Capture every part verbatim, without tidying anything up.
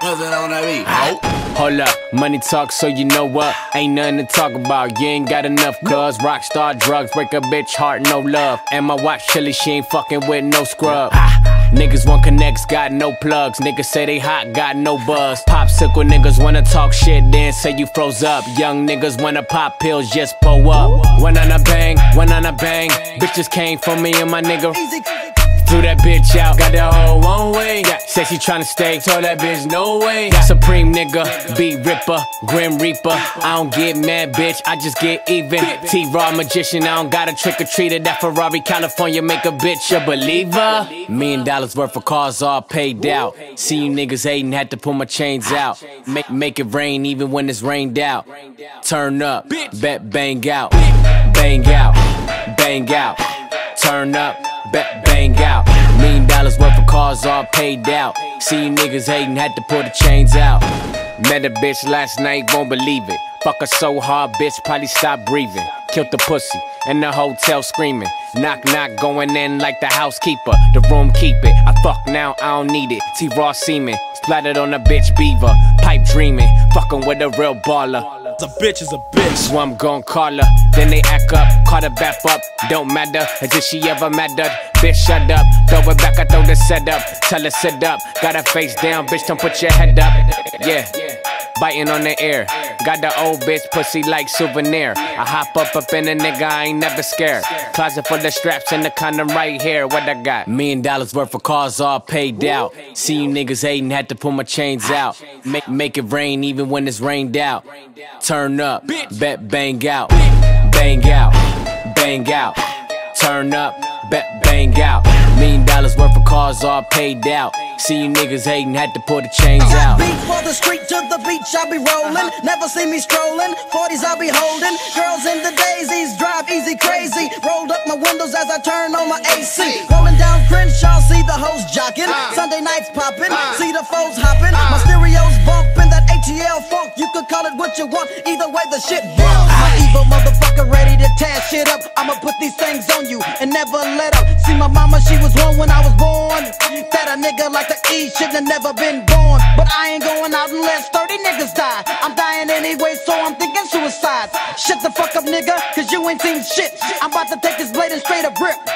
What's it on that beat? Oh. Hold up, money talk, so you know what? Ain't nothing to talk about, you ain't got enough, cuz rockstar drugs break a bitch heart, no love. And my watch chilly, she ain't fucking with no scrub. Niggas want connects, got no plugs. Niggas say they hot, got no buzz. Popsicle niggas wanna talk shit, then say you froze up. Young niggas wanna pop pills, just pull up. One on a bang, one on a bang. Bitches came for me and my nigga. Threw that bitch out, got that hoe one way. Said she tryna stay, told that bitch no way. Supreme nigga, beat ripper, grim reaper. I don't get mad, bitch, I just get even. T-Raw magician, I don't got a trick-or-treater. That Ferrari, California, make a bitch a believer. Million dollars worth of cars all paid out. See you niggas hating, had to pull my chains out. Make, make it rain even when it's rained out. Turn up, bet bang out. Bang out, bang out. Turn up, bet bang out. Million dollars worth of cars all paid out. See you niggas hating, had to pull the chains out. Met a bitch last night, won't believe it. Fuck her so hard, bitch, probably stop breathing. Killed the pussy, in the hotel screaming. Knock, knock, going in like the housekeeper. The room keep it, I fuck now, I don't need it. T-Raw semen, splattered on a bitch beaver. Pipe dreaming, fucking with a real baller. A bitch is a bitch. So I'm gon' call her, then they act up, call her back up. Don't matter, as if she ever mattered. Bitch, shut up, throw it back, I throw the set up. Tell her sit up, got her face down, bitch, don't put your head up. Yeah, biting on the air. Got the old bitch pussy like souvenir. I hop up up in a nigga, I ain't never scared. Closet full of straps and the condom right here. What I got? Million dollars worth of cars all paid out. See you niggas hating, had to pull my chains out. Make, make it rain even when it's rained out. Turn up, bet bang out. Bang out, bang out. Turn up, bet bang out. Million dollars worth of cars all paid out. See you niggas hating, had to pull the chains out. Beat for the street, to the beach I be rolling. Never see me strolling, forties I be holding. Girls in the daisies, drive easy crazy. Rolled up my windows as I turn on my A C. Rolling down Crenshaw, see the hoes jocking. Sunday nights popping, see the foes hopping. My stereos bumping, that A T L funk. You could call it what you want, either way the shit bumps. My evil motherfucker ready to tear shit up. I'ma put these things on you and never let up. See my mama, she was one when I was born. That a nigga like the E shouldn't have never been born. But I ain't going out unless thirty niggas die. I'm dying anyway, so I'm thinking suicide. Shut the fuck up, nigga, cause you ain't seen shit. I'm about to take this blade and straight up rip.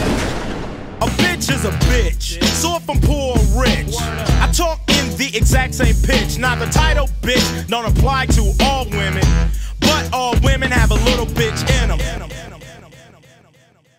A bitch is a bitch, so if I'm poor or rich, I talk in the exact same pitch. Now the title bitch don't apply to all women, but all women have a little bitch in them.